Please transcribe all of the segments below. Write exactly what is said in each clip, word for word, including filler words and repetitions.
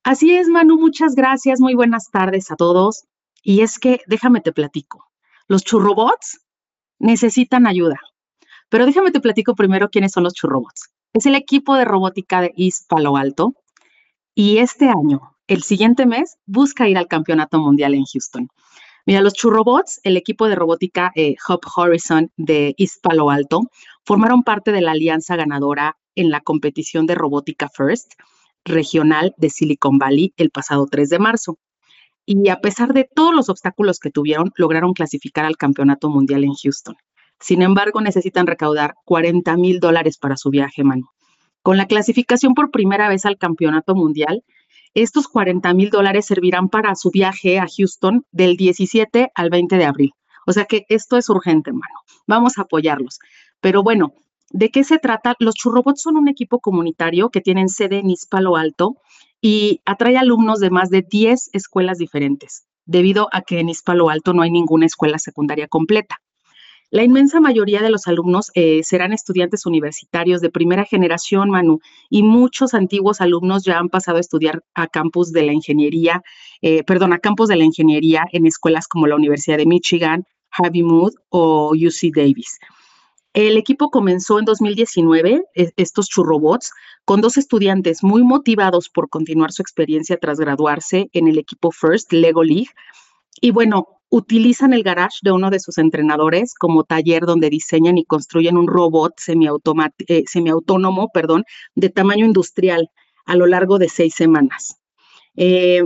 Así es, Manu, muchas gracias, muy buenas tardes a todos. Y es que, déjame te platico, los churrobots necesitan ayuda, pero déjame te platico primero quiénes son los churrobots. Es el equipo de robótica de East Palo Alto y este año, el siguiente mes, busca ir al Campeonato Mundial en Houston. Mira, los churrobots, el equipo de robótica eh, Hub Horizon de East Palo Alto, formaron parte de la alianza ganadora en la competición de robótica First regional de Silicon Valley el pasado tres de marzo. Y a pesar de todos los obstáculos que tuvieron, lograron clasificar al Campeonato Mundial en Houston. Sin embargo, necesitan recaudar cuarenta mil dólares para su viaje, Manu. Con la clasificación por primera vez al Campeonato Mundial, estos cuarenta mil dólares servirán para su viaje a Houston del diecisiete al veinte de abril. O sea que esto es urgente, Manu. Vamos a apoyarlos. Pero bueno, ¿de qué se trata? Los churrobots son un equipo comunitario que tienen sede en East Palo Alto y atrae alumnos de más de diez escuelas diferentes, debido a que en East Palo Alto no hay ninguna escuela secundaria completa. La inmensa mayoría de los alumnos eh, serán estudiantes universitarios de primera generación, Manu, y muchos antiguos alumnos ya han pasado a estudiar a campus de la ingeniería, eh, perdón, a campus de la ingeniería en escuelas como la Universidad de Michigan, Harvey Mudd o U C Davis. El equipo comenzó en dos mil diecinueve, estos churrobots, con dos estudiantes muy motivados por continuar su experiencia tras graduarse en el equipo First Lego League. Y bueno, utilizan el garage de uno de sus entrenadores como taller donde diseñan y construyen un robot eh, semiautónomo, perdón, de tamaño industrial a lo largo de seis semanas. Eh,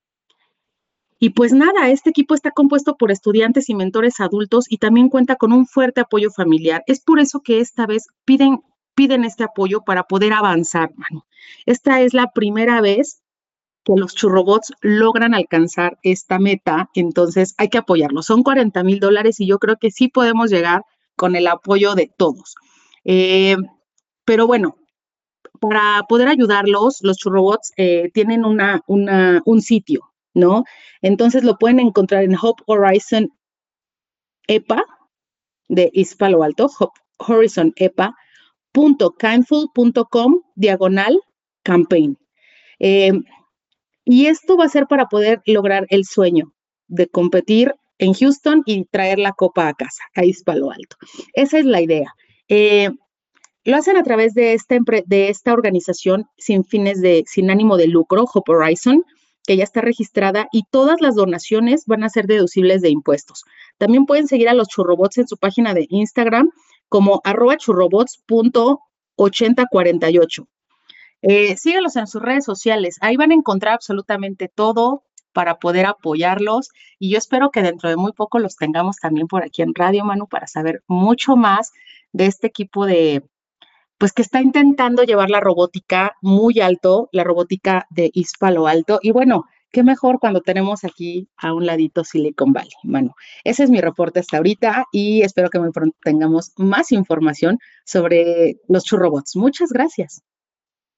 Y pues nada, este equipo está compuesto por estudiantes y mentores adultos y también cuenta con un fuerte apoyo familiar. Es por eso que esta vez piden, piden este apoyo para poder avanzar, mano. Esta es la primera vez que los churrobots logran alcanzar esta meta, entonces hay que apoyarlos. Son cuarenta mil dólares y yo creo que sí podemos llegar con el apoyo de todos. Eh, pero bueno, para poder ayudarlos, los churrobots eh, tienen una, una, un sitio, ¿no? Entonces lo pueden encontrar en Hope Horizon E P A de East Palo Alto, Hope Horizon E P A punto kindful punto com diagonal campaign. Eh, y esto va a ser para poder lograr el sueño de competir en Houston y traer la copa a casa, a East Palo Alto. Esa es la idea. Eh, Lo hacen a través de esta, de esta organización sin fines de, sin ánimo de lucro, Hope Horizon, que ya está registrada y todas las donaciones van a ser deducibles de impuestos. También pueden seguir a los churrobots en su página de Instagram como arroba churrobots punto ochenta cuarenta y ocho. Eh, síguelos en sus redes sociales, ahí van a encontrar absolutamente todo para poder apoyarlos y yo espero que dentro de muy poco los tengamos también por aquí en Radio, Manu, para saber mucho más de este equipo de, pues que está intentando llevar la robótica muy alto, la robótica de East Palo Alto. Y bueno, qué mejor cuando tenemos aquí a un ladito Silicon Valley, Manu. Ese es mi reporte hasta ahorita y espero que muy pronto tengamos más información sobre los churrobots. Muchas gracias.